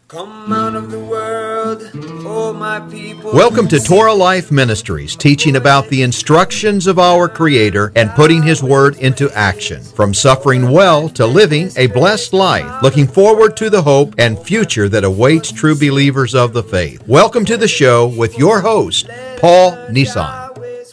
Come out of the world, oh my people. Welcome to Torah Life Ministries, teaching about the instructions of our Creator and putting His Word into action. From suffering well to living a blessed life, looking forward to the hope and future that awaits true believers of the faith. Welcome to the show with your host, Paul Nissan.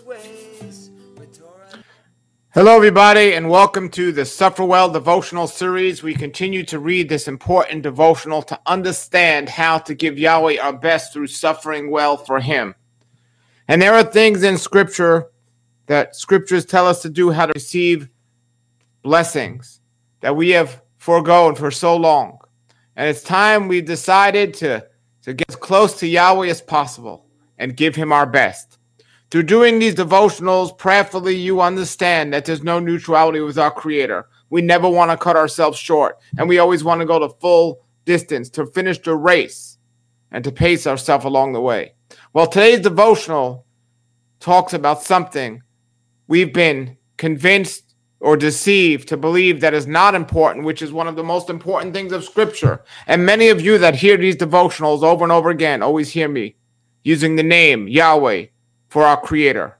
Hello, everybody, and welcome to the Suffer Well devotional series. We continue to read this important devotional to understand how to give Yahweh our best through suffering well for Him. And there are things in Scripture that Scriptures tell us to do, how to receive blessings that we have foregone for so long. And it's time we decided to get as close to Yahweh as possible and give Him our best. Through doing these devotionals, prayerfully, you understand that there's no neutrality with our Creator. We never want to cut ourselves short, and we always want to go the full distance to finish the race and to pace ourselves along the way. Well, today's devotional talks about something we've been convinced or deceived to believe that is not important, which is one of the most important things of Scripture. And many of you that hear these devotionals over and over again always hear me using the name Yahweh for our Creator.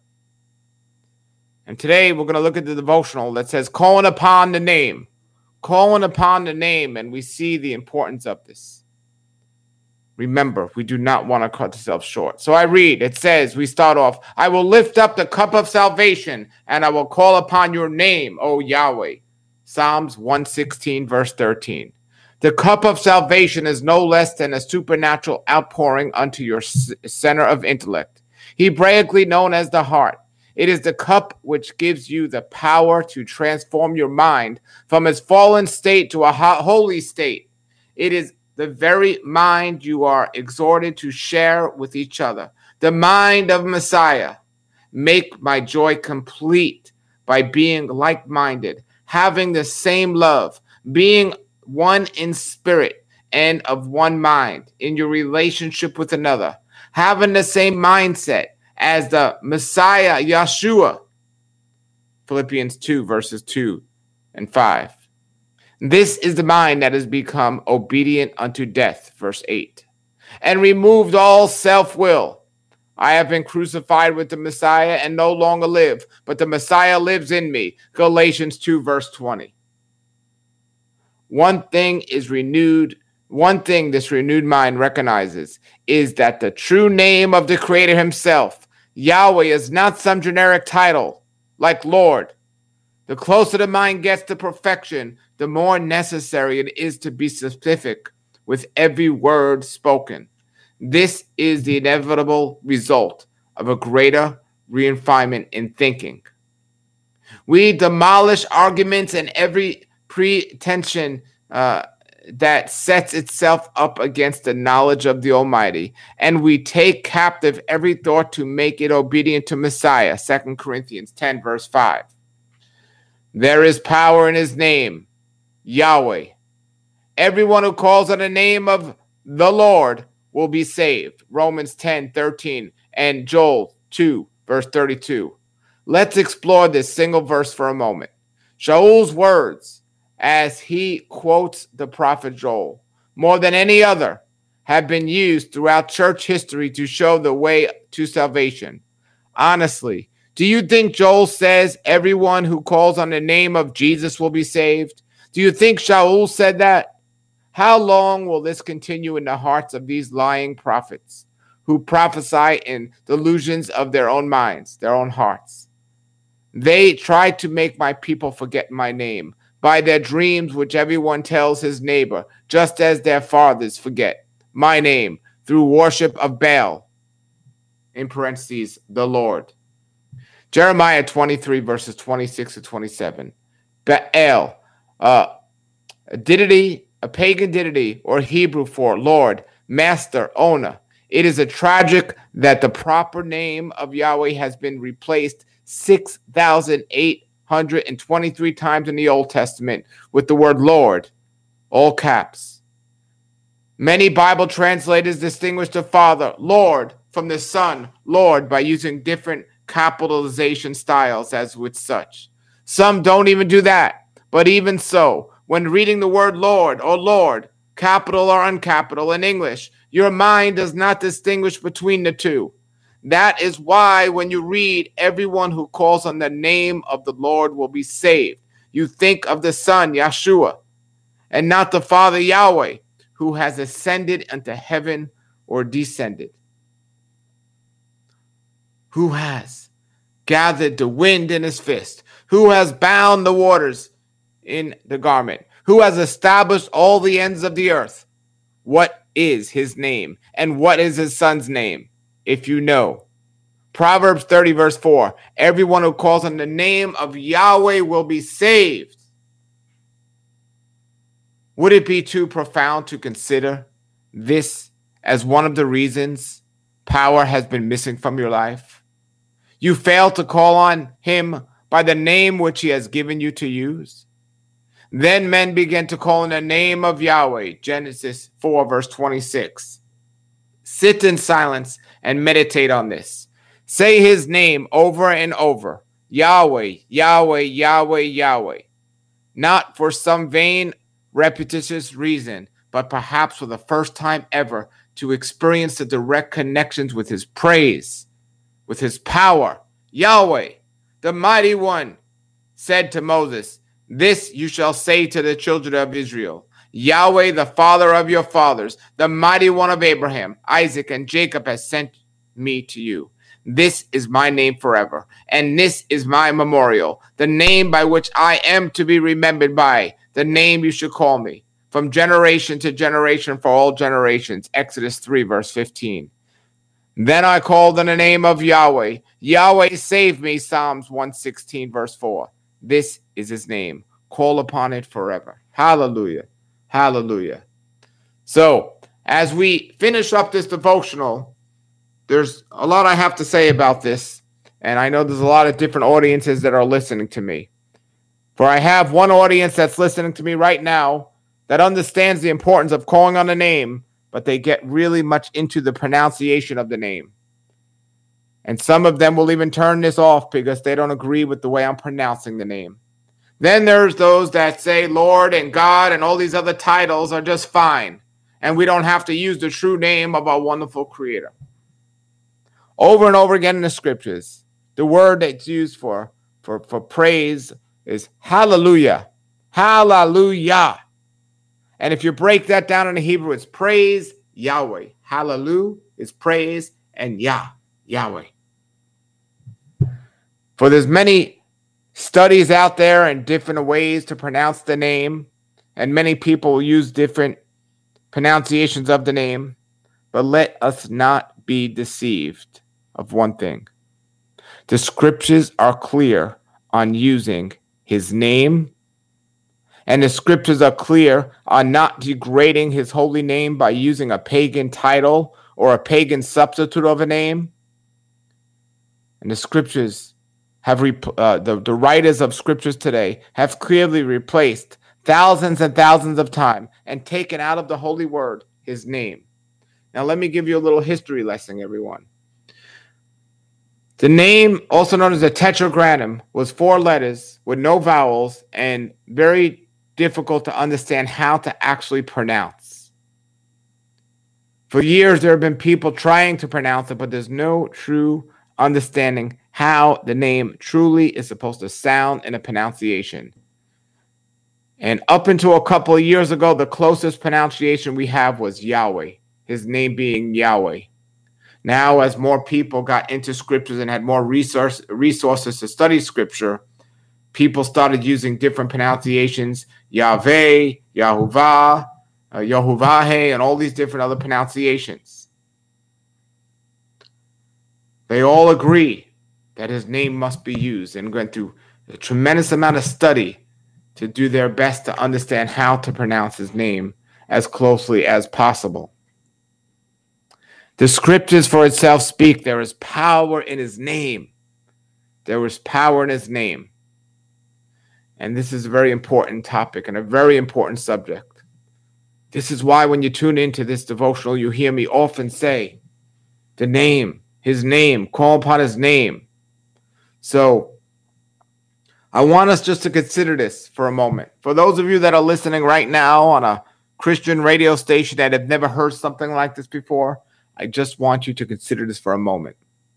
And today we're going to look at the devotional that says calling upon the name, and we see the importance of this. Remember, we do not want to cut ourselves short. So I read, it says, we start off, I will lift up the cup of salvation and I will call upon your name, O Yahweh. Psalms 116 verse 13. The cup of salvation is no less than a supernatural outpouring unto your center of intellect, Hebraically known as the heart. It is the cup which gives you the power to transform your mind from its fallen state to a holy state. It is the very mind you are exhorted to share with each other, the mind of Messiah. Make my joy complete by being like-minded, having the same love, being one in spirit and of one mind in your relationship with another, having the same mindset as the Messiah, Yeshua. Philippians 2, verses 2 and 5. This is the mind that has become obedient unto death, verse 8, and removed all self-will. I have been crucified with the Messiah and no longer live, but the Messiah lives in me, Galatians 2, verse 20. One thing this renewed mind recognizes is that the true name of the Creator Himself, Yahweh, is not some generic title like Lord. The closer the mind gets to perfection, the more necessary it is to be specific with every word spoken. This is the inevitable result of a greater refinement in thinking. We demolish arguments and every pretension that sets itself up against the knowledge of the Almighty, and we take captive every thought to make it obedient to Messiah, 2 Corinthians 10, verse 5. There is power in His name, Yahweh. Everyone who calls on the name of the Lord will be saved, Romans 10, 13, and Joel 2, verse 32. Let's explore this single verse for a moment. Shaul's words, as he quotes the prophet Joel, more than any other, have been used throughout church history to show the way to salvation. Honestly, do you think Joel says everyone who calls on the name of Jesus will be saved? Do you think Shaul said that? How long will this continue in the hearts of these lying prophets who prophesy in delusions of their own minds, their own hearts? They try to make my people forget my name by their dreams, which everyone tells his neighbor, just as their fathers forget my name through worship of Baal, in parentheses, the Lord. Jeremiah 23, verses 26 to 27. Baal, a pagan deity, or Hebrew for Lord, Master, Owner. It is a tragic that the proper name of Yahweh has been replaced 6,823 times in the Old Testament with the word Lord, all caps. Many Bible translators distinguish the Father, Lord, from the Son, Lord, by using different capitalization styles as with such. Some don't even do that, but even so, when reading the word Lord or Lord, capital or uncapital in English. Your mind does not distinguish between the two. That is why when you read, everyone who calls on the name of the Lord will be saved, you think of the Son, Yeshua, and not the Father, Yahweh, who has ascended into heaven or descended. Who has gathered the wind in his fist? Who has bound the waters in the garment? Who has established all the ends of the earth? What is his name? And what is his son's name? If you know. Proverbs 30 verse 4. Everyone who calls on the name of Yahweh will be saved. Would it be too profound to consider this as one of the reasons power has been missing from your life? You fail to call on him by the name which he has given you to use. Then men began to call on the name of Yahweh. Genesis 4 verse 26. Sit in silence and meditate on this. Say his name over and over. Yahweh, Yahweh, Yahweh, Yahweh. Not for some vain, repetitious reason, but perhaps for the first time ever to experience the direct connections with his praise, with his power. Yahweh, the mighty one, said to Moses, this you shall say to the children of Israel. Yahweh, the Father of your fathers, the mighty one of Abraham, Isaac, and Jacob has sent me to you. This is my name forever, and this is my memorial, the name by which I am to be remembered by, the name you should call me, from generation to generation for all generations. Exodus 3, verse 15. Then I called on the name of Yahweh. Yahweh save me, Psalms 116, verse 4. This is his name. Call upon it forever. Hallelujah. Hallelujah. So, as we finish up this devotional, there's a lot I have to say about this, and I know there's a lot of different audiences that are listening to me. For I have one audience that's listening to me right now that understands the importance of calling on a name, but they get really much into the pronunciation of the name. And some of them will even turn this off because they don't agree with the way I'm pronouncing the name. Then there's those that say Lord and God and all these other titles are just fine, and we don't have to use the true name of our wonderful Creator. Over and over again in the scriptures, the word that's used for praise is hallelujah. Hallelujah. And if you break that down into Hebrew, it's praise Yahweh. Hallelujah is praise, and Yahweh. For there's many studies out there and different ways to pronounce the name, and many people use different pronunciations of the name, but let us not be deceived of one thing. The scriptures are clear on using his name, and the scriptures are clear on not degrading his holy name by using a pagan title or a pagan substitute of a name. And the scriptures have the writers of scriptures today have clearly replaced thousands and thousands of times and taken out of the holy word his name. Now let me give you a little history lesson, everyone. The name, also known as the Tetragrammaton, was 4 letters with no vowels and very difficult to understand how to actually pronounce. For years, there have been people trying to pronounce it, but there's no true understanding how the name truly is supposed to sound in a pronunciation. And up until a couple of years ago, the closest pronunciation we have was Yahweh, his name being Yahweh. Now, as more people got into scriptures and had more resources to study scripture, people started using different pronunciations, Yahweh, Yahuwah, Yahuwah, and all these different other pronunciations. They all agree that his name must be used and went through a tremendous amount of study to do their best to understand how to pronounce his name as closely as possible. The scriptures for itself speak. There is power in his name. There is power in his name. And this is a very important topic and a very important subject. This is why when you tune into this devotional, you hear me often say, the name, his name, call upon his name. So I want us just to consider this for a moment. For those of you that are listening right now on a Christian radio station that have never heard something like this before, I just want you to consider this for a moment.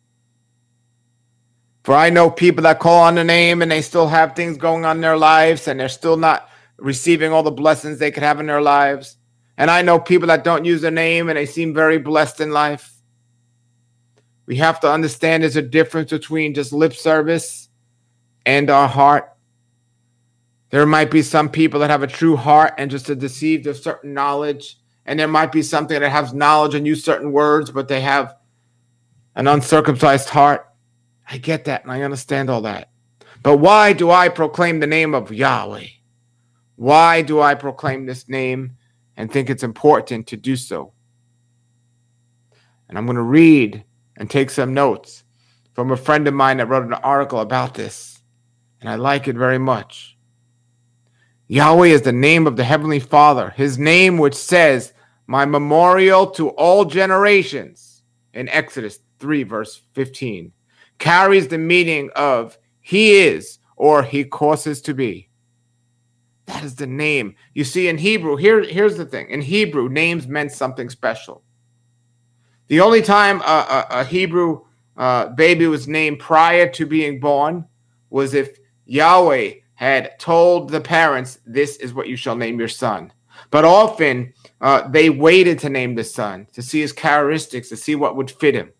For I know people that call on the name and they still have things going on in their lives and they're still not receiving all the blessings they could have in their lives. And I know people that don't use the name and they seem very blessed in life. We have to understand there's a difference between just lip service and our heart. There might be some people that have a true heart and just are deceived of certain knowledge. And there might be something that has knowledge and use certain words, but they have an uncircumcised heart. I get that and I understand all that. But why do I proclaim the name of Yahweh? Why do I proclaim this name and think it's important to do so? And I'm going to read and take some notes from a friend of mine that wrote an article about this. And I like it very much. Yahweh is the name of the Heavenly Father, his name which says, my memorial to all generations, in Exodus 3, verse 15, carries the meaning of he is or he causes to be. That is the name. You see, in Hebrew, here's the thing. In Hebrew, names meant something special. The only time a Hebrew baby was named prior to being born was if Yahweh had told the parents, this is what you shall name your son. But often they waited to name the son, to see his characteristics, to see what would fit him.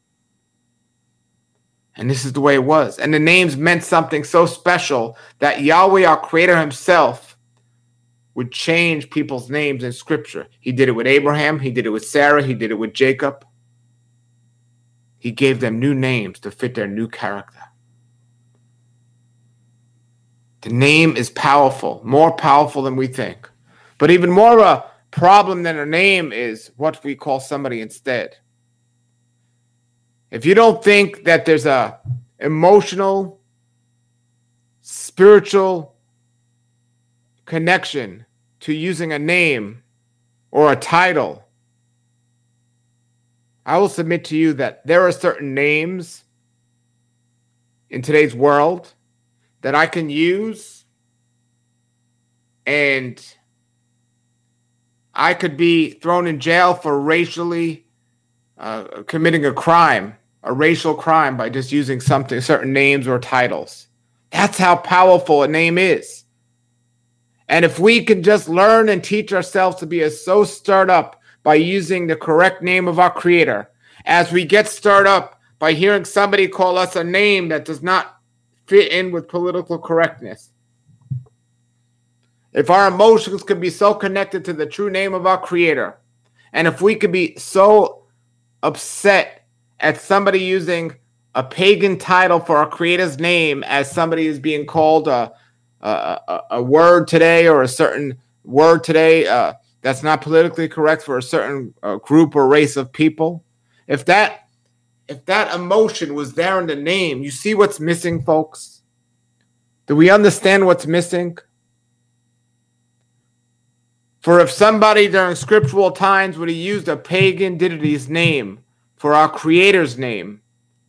And this is the way it was. And the names meant something so special that Yahweh, our creator himself, would change people's names in scripture. He did it with Abraham. He did it with Sarah. He did it with Jacob. He gave them new names to fit their new character. The name is powerful, more powerful than we think. But even more of a problem than a name is what we call somebody instead. If you don't think that there's a emotional, spiritual connection to using a name or a title, I will submit to you that there are certain names in today's world that I can use and I could be thrown in jail for racially committing a crime, a racial crime, by just using certain names or titles. That's how powerful a name is. And if we can just learn and teach ourselves to be so stirred up by using the correct name of our Creator, as we get stirred up by hearing somebody call us a name that does not fit in with political correctness. If our emotions could be so connected to the true name of our Creator, and if we could be so upset at somebody using a pagan title for our Creator's name as somebody is being called a word today or a certain word today that's not politically correct for a certain group or race of people, if that emotion was there in the name, you see what's missing, folks? Do we understand what's missing? For if somebody during scriptural times would have used a pagan deity's name for our Creator's name,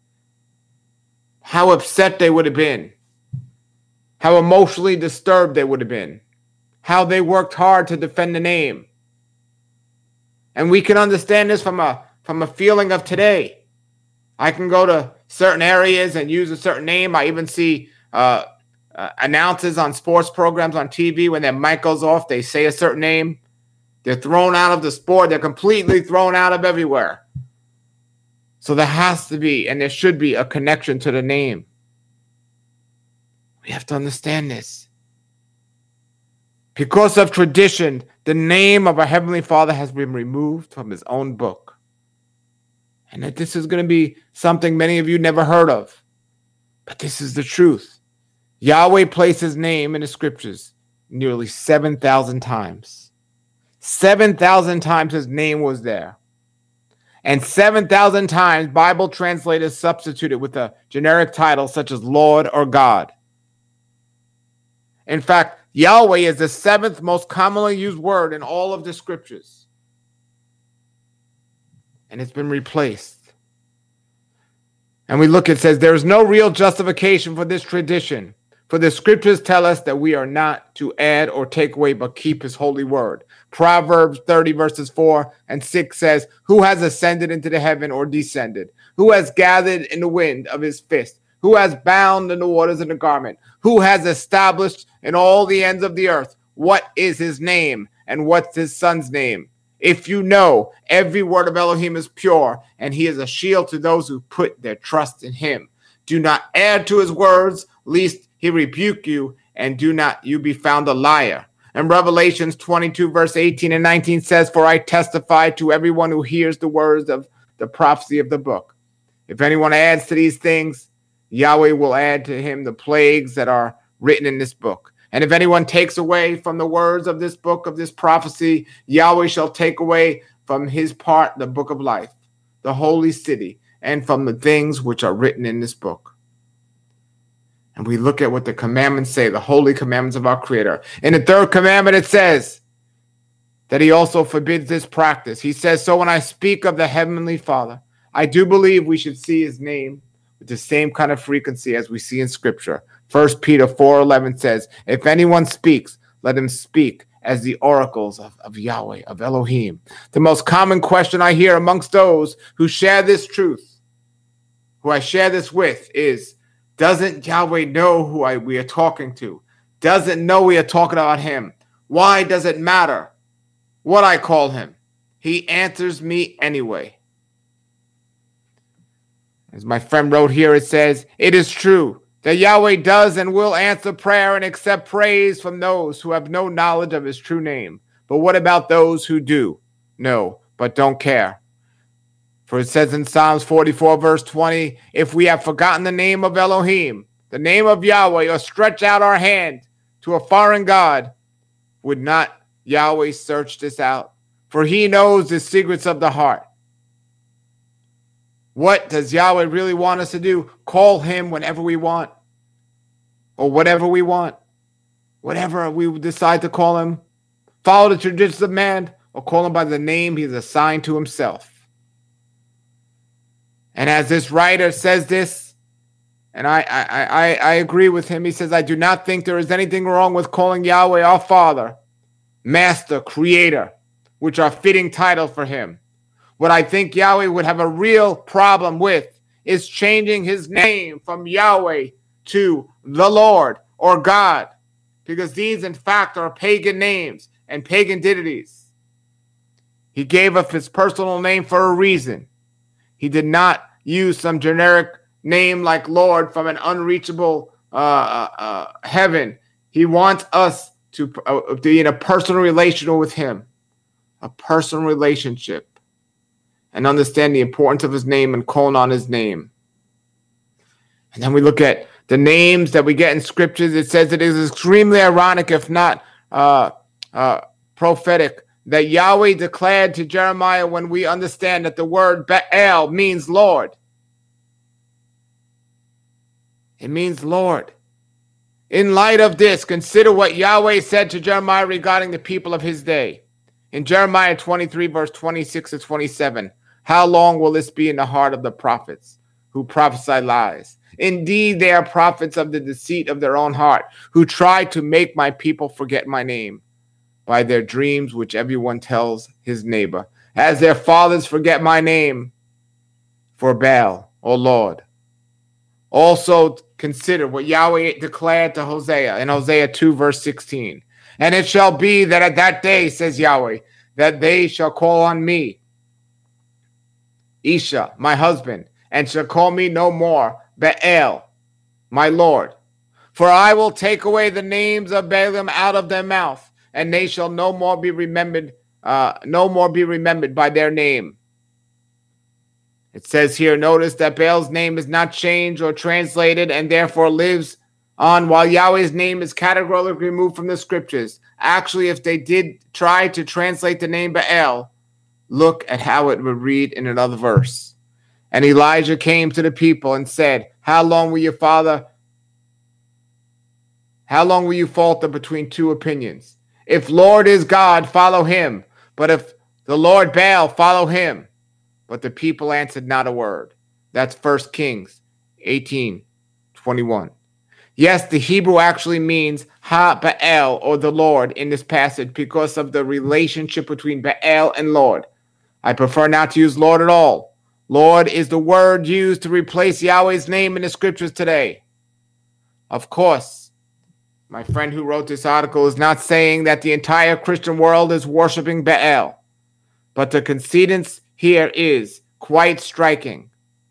how upset they would have been, how emotionally disturbed they would have been, how they worked hard to defend the name. And we can understand this from a feeling of today. I can go to certain areas and use a certain name. I even see announcers on sports programs on TV, when their mic goes off, they say a certain name. They're thrown out of the sport. They're completely thrown out of everywhere. So there has to be, and there should be, a connection to the name. We have to understand this. Because of tradition, the name of our Heavenly Father has been removed from his own book. And that this is going to be something many of you never heard of. But this is the truth. Yahweh placed his name in the scriptures nearly 7,000 times. 7,000 times his name was there. And 7,000 times Bible translators substituted with a generic title such as Lord or God. In fact, Yahweh is the 7th most commonly used word in all of the scriptures. And it's been replaced. And we look, it says, there is no real justification for this tradition. For the scriptures tell us that we are not to add or take away, but keep his holy word. Proverbs 30 verses 4 and 6 says, who has ascended into the heaven or descended? Who has gathered in the wind of his fist? Who has bound in the waters in a garment? Who has established in all the ends of the earth? What is his name and what's his son's name? If you know, every word of Elohim is pure, and he is a shield to those who put their trust in him. Do not add to his words, lest he rebuke you, and do not you be found a liar. And Revelations 22 verse 18 and 19 says, for I testify to everyone who hears the words of the prophecy of the book. If anyone adds to these things, Yahweh will add to him the plagues that are written in this book. And if anyone takes away from the words of this book, of this prophecy, Yahweh shall take away from his part the book of life, the holy city, and from the things which are written in this book. And we look at what the commandments say, the holy commandments of our Creator. In the third commandment, it says that he also forbids this practice. He says, so when I speak of the Heavenly Father, I do believe we should see his name with the same kind of frequency as we see in Scripture. 1 Peter 4:11 says, if anyone speaks, let him speak as the oracles of Yahweh, of Elohim. The most common question I hear amongst those who share this truth, who I share this with, is, doesn't Yahweh know who we are talking to? Doesn't know we are talking about him? Why does it matter what I call him? He answers me anyway. As my friend wrote here, it says, it is true that Yahweh does and will answer prayer and accept praise from those who have no knowledge of his true name. But what about those who do know but don't care? For it says in Psalms 44 verse 20, if we have forgotten the name of Elohim, the name of Yahweh, or stretch out our hand to a foreign god, would not Yahweh search this out? For he knows the secrets of the heart. What does Yahweh really want us to do? Call him whenever we want, or whatever we want, whatever we decide to call him. Follow the traditions of man, or call him by the name he's assigned to himself. And as this writer says this, and I agree with him, he says, I do not think there is anything wrong with calling Yahweh our Father, Master, Creator, which are fitting titles for him. What I think Yahweh would have a real problem with is changing his name from Yahweh to the Lord or God, because these, in fact, are pagan names and pagan deities. He gave us his personal name for a reason. He did not use some generic name like Lord from an unreachable heaven. He wants us to be in a personal relationship with him, a personal relationship, and understand the importance of his name and calling on his name. And then we look at the names that we get in scriptures. It says it is extremely ironic, if not prophetic, that Yahweh declared to Jeremiah, when we understand that the word Baal means Lord. It means Lord. In light of this, consider what Yahweh said to Jeremiah regarding the people of his day. In Jeremiah 23, verse 26 to 27, how long will this be in the heart of the prophets who prophesy lies? Indeed, they are prophets of the deceit of their own heart, who try to make my people forget my name by their dreams, which everyone tells his neighbor, as their fathers forget my name for Baal, O Lord. Also consider what Yahweh declared to Hosea in Hosea 2, verse 16. And it shall be that at that day, says Yahweh, that they shall call on me, Isha, my husband, and shall call me no more Baal, my Lord. For I will take away the names of Baalim out of their mouth, and they shall no more be remembered by their name. It says here, notice that Baal's name is not changed or translated and therefore lives on, while Yahweh's name is categorically removed from the scriptures. Actually, if they did try to translate the name Baal, look at how it would read in another verse. And Elijah came to the people and said, how long will you falter between two opinions? If Lord is God, follow him. But if the Lord Baal, follow him. But the people answered not a word. That's 1 Kings 18:21. Yes, the Hebrew actually means Ha-Ba'al, or the Lord, in this passage because of the relationship between Baal and Lord. I prefer not to use Lord at all. Lord is the word used to replace Yahweh's name in the scriptures today. Of course, my friend who wrote this article is not saying that the entire Christian world is worshiping Baal, but the concedence here is quite striking.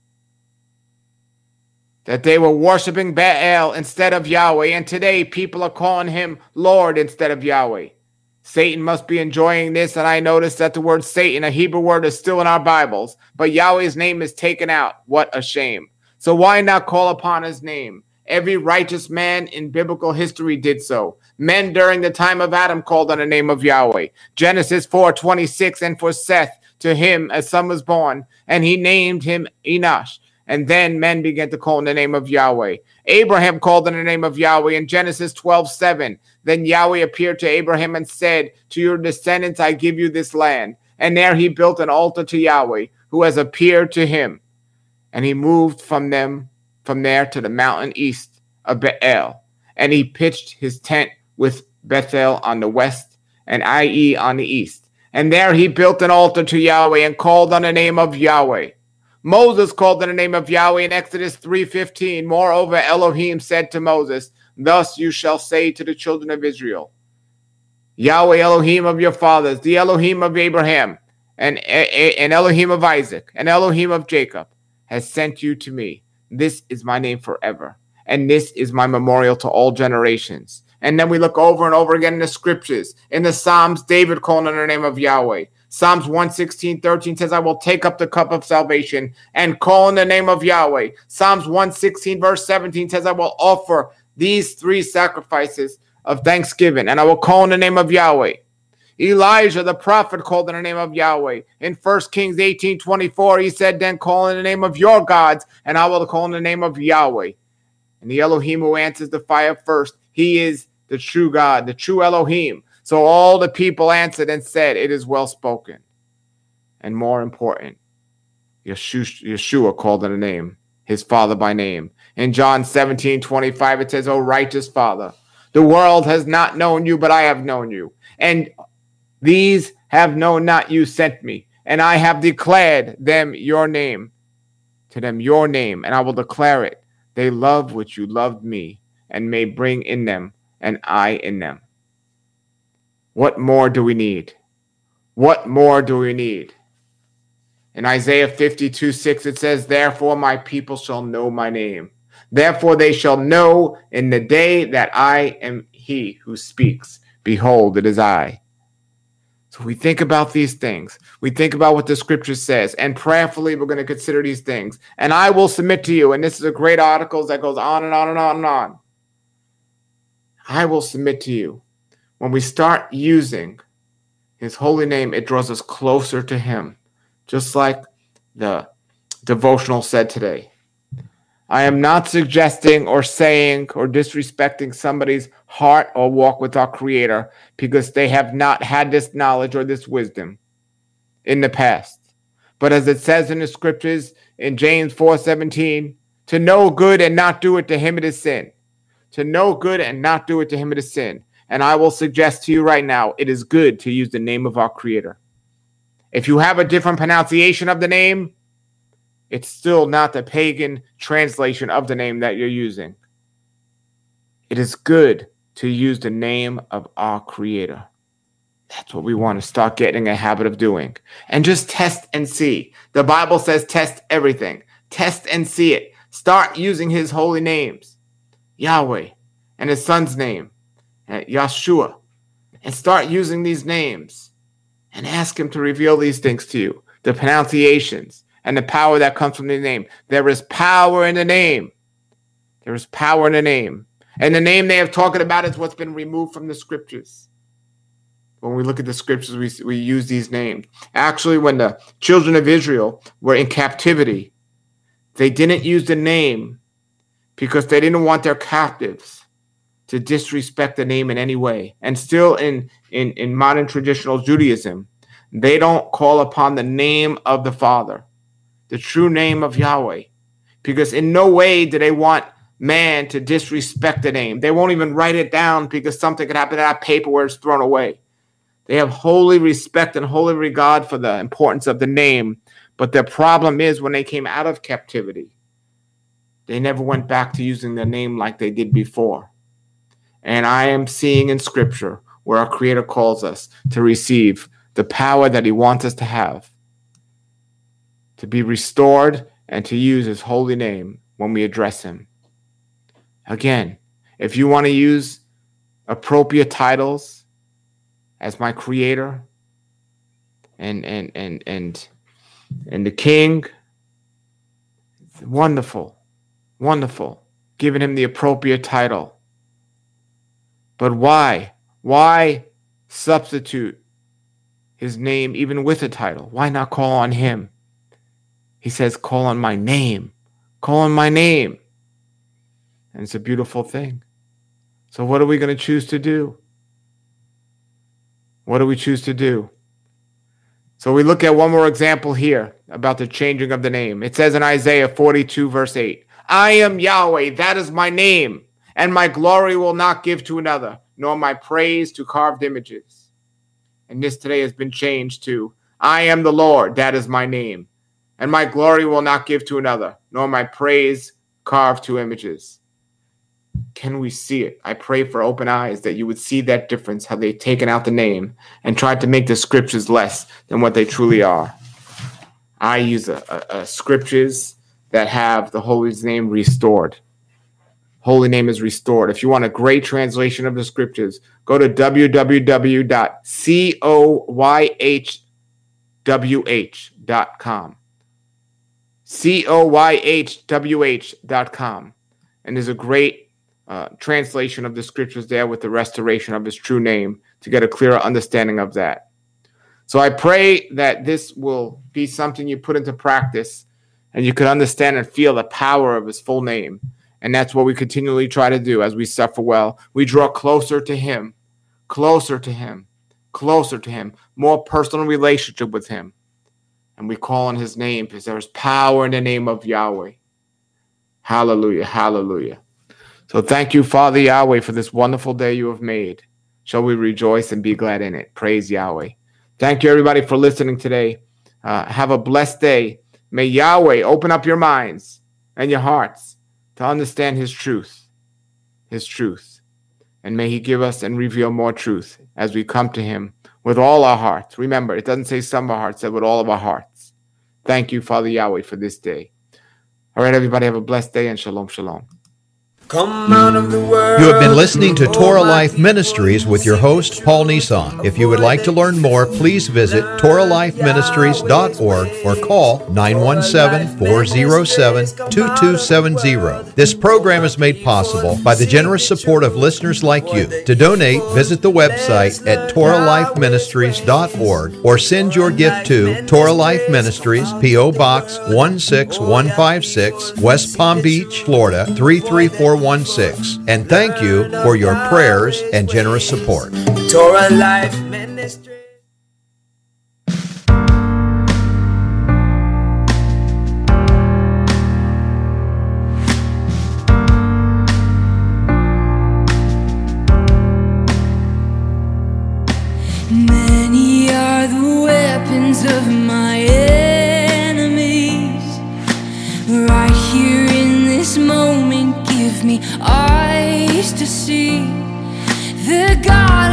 That they were worshiping Baal instead of Yahweh, and today people are calling him Lord instead of Yahweh. Satan must be enjoying this, and I noticed that the word Satan, a Hebrew word, is still in our Bibles, but Yahweh's name is taken out. What a shame. So why not call upon his name? Every righteous man in biblical history did so. Men during the time of Adam called on the name of Yahweh. Genesis 4:26, and for Seth, to him a son was born, and he named him Enosh. And then men began to call in the name of Yahweh. Abraham called in the name of Yahweh in Genesis 12:7. Then Yahweh appeared to Abraham and said, to your descendants I give you this land. And there he built an altar to Yahweh, who has appeared to him. And he moved from there to the mountain east of Bethel. And he pitched his tent with Bethel on the west and Ai on the east. And there he built an altar to Yahweh and called on the name of Yahweh. Moses called in the name of Yahweh in Exodus 3:15. Moreover, Elohim said to Moses, thus you shall say to the children of Israel, Yahweh Elohim of your fathers, the Elohim of Abraham, and Elohim of Isaac, and Elohim of Jacob, has sent you to me. This is my name forever, and this is my memorial to all generations. And then we look over and over again in the scriptures. In the Psalms, David called on the name of Yahweh. Psalms 116:13 says, I will take up the cup of salvation and call in the name of Yahweh. Psalms 116 verse 17 says, I will offer these 3 sacrifices of thanksgiving, and I will call in the name of Yahweh. Elijah the prophet called in the name of Yahweh. In 1 Kings 18:24, he said, then call in the name of your gods, and I will call in the name of Yahweh. And the Elohim who answers the fire first, he is the true God, the true Elohim. So all the people answered and said, it is well spoken. And more important, Yeshua called in a name, his father by name. In John 17:25, it says, O righteous Father, the world has not known you, but I have known you. And these have known not you sent me. And I have declared them your name, to them your name, and I will declare it. They love which you loved me, and may bring in them, and I in them. What more do we need? What more do we need? In Isaiah 52:6, it says, therefore my people shall know my name. Therefore they shall know in the day that I am he who speaks. Behold, it is I. So we think about these things. We think about what the scripture says, and prayerfully we're going to consider these things. And I will submit to you, and this is a great article that goes on and on and on and on. I will submit to you. When we start using his holy name, it draws us closer to him, just like the devotional said today. I am not suggesting or saying or disrespecting somebody's heart or walk with our Creator because they have not had this knowledge or this wisdom in the past. But as it says in the scriptures in James 4:17, to know good and not do it, to him it is sin. To know good and not do it, to him it is sin. And I will suggest to you right now, it is good to use the name of our Creator. If you have a different pronunciation of the name, it's still not the pagan translation of the name that you're using. It is good to use the name of our Creator. That's what we want to start getting a habit of doing. And just test and see. The Bible says test everything. Test and see it. Start using his holy names. Yahweh and his son's name. Yeshua, and start using these names and ask him to reveal these things to you, the pronunciations and the power that comes from the name. There is power in the name. There is power in the name. And the name they have talked about is what's been removed from the scriptures. When we look at the scriptures, we use these names. Actually, when the children of Israel were in captivity, they didn't use the name because they didn't want their captives to disrespect the name in any way. And still in modern traditional Judaism, they don't call upon the name of the Father, the true name of Yahweh, because in no way do they want man to disrespect the name. They won't even write it down because something could happen to that paper where it's thrown away. They have holy respect and holy regard for the importance of the name. But their problem is when they came out of captivity, they never went back to using their name like they did before. And I am seeing in Scripture where our Creator calls us to receive the power that He wants us to have, to be restored and to use His holy name when we address Him. Again, if you want to use appropriate titles as my Creator and the King, wonderful, wonderful, giving Him the appropriate title. But why? Why substitute His name even with a title? Why not call on Him? He says, call on my name. Call on my name. And it's a beautiful thing. So what are we going to choose to do? What do we choose to do? So we look at one more example here about the changing of the name. It says in Isaiah 42, verse 8, I am Yahweh, that is my name, and my glory will not give to another, nor my praise to carved images. And this today has been changed to, I am the Lord, that is my name, and my glory will not give to another, nor my praise carved to images. Can we see it? I pray for open eyes that you would see that difference, how they've taken out the name and tried to make the scriptures less than what they truly are. I use a scriptures that have the Holy Name restored. Holy Name is restored. If you want a great translation of the scriptures, go to www.coyhwh.com. coyhwh.com. And there's a great translation of the scriptures there with the restoration of His true name to get a clearer understanding of that. So I pray that this will be something you put into practice and you can understand and feel the power of His full name. And that's what we continually try to do as we suffer well. We draw closer to Him, closer to Him, closer to Him, more personal relationship with Him. And we call on His name because there is power in the name of Yahweh. Hallelujah, hallelujah. So thank you, Father Yahweh, for this wonderful day you have made. Shall we rejoice and be glad in it? Praise Yahweh. Thank you, everybody, for listening today. Have a blessed day. May Yahweh open up your minds and your hearts to understand His truth. And may He give us and reveal more truth as we come to Him with all our hearts. Remember, it doesn't say some of our hearts, it said with all of our hearts. Thank you, Father Yahweh, for this day. All right, everybody, have a blessed day and shalom, shalom. Come out of the world. You have been listening to Torah Life Ministries with your host, Paul Nissan. If you would like to learn more, please visit TorahLifeMinistries.org or call 917-407-2270. This program is made possible by the generous support of listeners like you. To donate, visit the website at TorahLifeMinistries.org or send your gift to Torah Life Ministries, P.O. Box 16156, West Palm Beach, Florida 33416. And thank you for your prayers and generous support. Torah Life Ministry. Many are the weapons of my enemies. Right here in this moment, give me eyes to see the God